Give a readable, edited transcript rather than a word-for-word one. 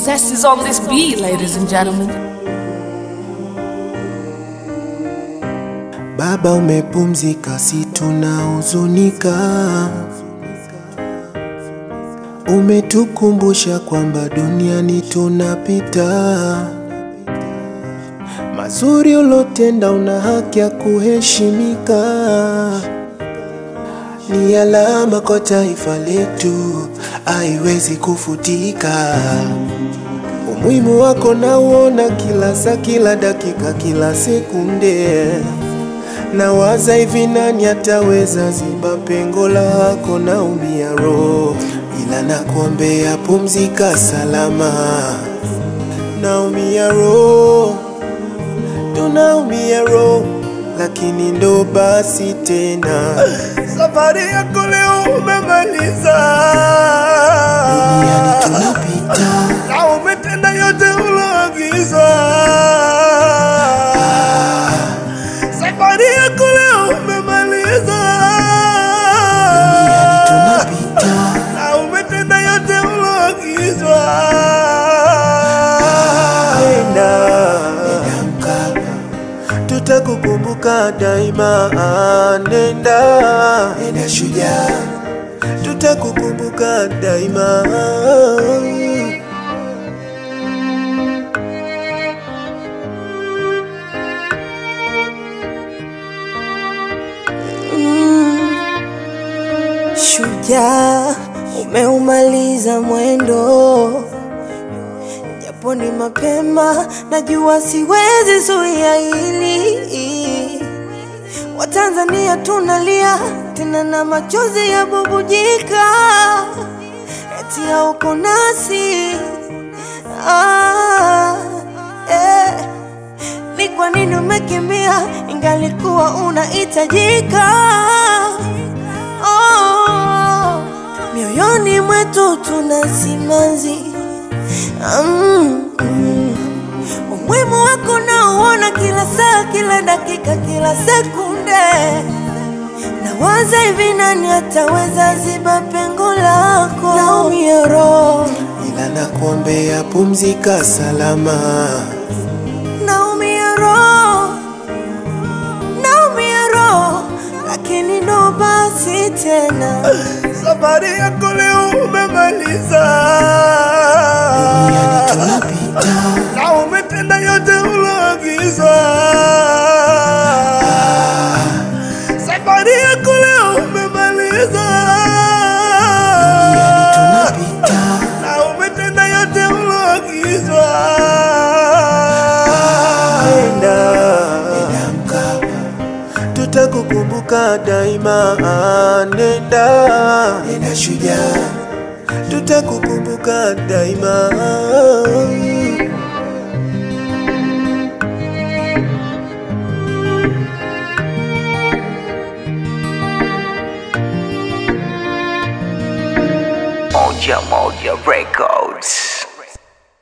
Zest is on this beat, ladies and gentlemen. Baba umepumzika, si tunahuzunika. Umetukumbusha kwamba duniani tunapita. Mazuri ulotenda una haki ya kuheshimika. Ni alama kwa taifa letu, haiwezi kufutika. Umuhimu wako nauona kila saa, kila dakika, kila sekunde. Nawaza hivi nani ataweza ziba pengo lako, naumia roho. Ila nakuombea pumzika salama. Naumia roho, tunaumia roho, lakini ndo basi tena. Safari yako leo umemaliza. Duniani tunapita, na umetenda yote uloagiza. Safari yako leo umemaliza. Duniani tunapita, na umetenda yote uloagiza. Tutakukumbuka daima, nenda shujaa. Tutakukumbuka daima. Shujaa, umeumaliza mwendo. Japo ni mapema, najua siwezi zuia hili. Watanzania tunalia, tena na machozi ya bubujika. Eti hauko nasi. Ni kwa nini umekimbia, ingalikuwa unahitajika? Mioyoni mwetu tuna simanzi. Umuhimu wako nauona kila saa, kila dakika, kila sekunde. Nawaza hivi nani ataweza ziba pengo lako. Naumia roho, ila nakuombea pumzika salama. Naumia roho, lakini ndo basi tena. Safari yako leo umemaliza. Duniani tunapita, na umetenda yote uloagiza. Safari yako leo umemaliza. Duniani tunapita, na umetenda yote uloagiza. Tutakukumbuka daima, nenda shujaa. Tutakukumbuka daima. Moja Moja Records.